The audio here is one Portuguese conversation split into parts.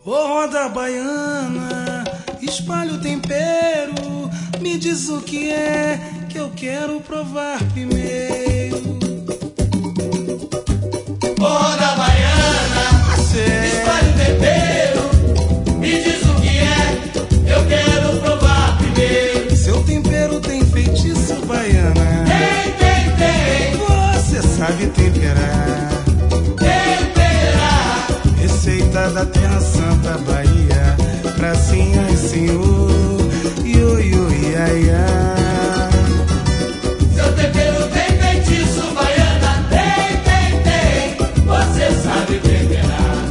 Ô roda baiana, espalha o tempero, me diz o que é que eu quero provar primeiro. Ô roda baiana, espalha o tempero, me diz o que é, eu quero provar primeiro. Seu tempero tem feitiço, baiana? Tem. Você sabe temperar. Receita da Terra Santa Bahia, pracinha e senhor, ioiô, iaiá. Seu tempero tem feitiço, baiana, tem. Você sabe temperar.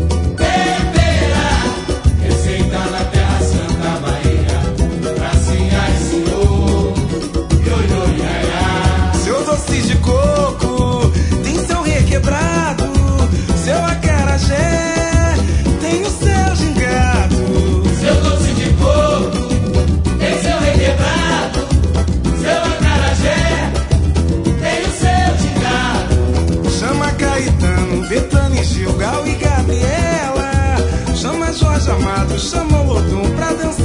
Receita da Terra Santa Bahia, pracinha e senhor, ioiô, iaiá. Seu doce de coco tem seu requebrado, seu acarajé tem o seu gingado. Seu doce de coco tem seu requebrado, seu acarajé tem o seu gingado. Chama Caetano, Betânia, Gilgal e Gabriela. Chama Jorge Amado, chama o Lodum pra dançar.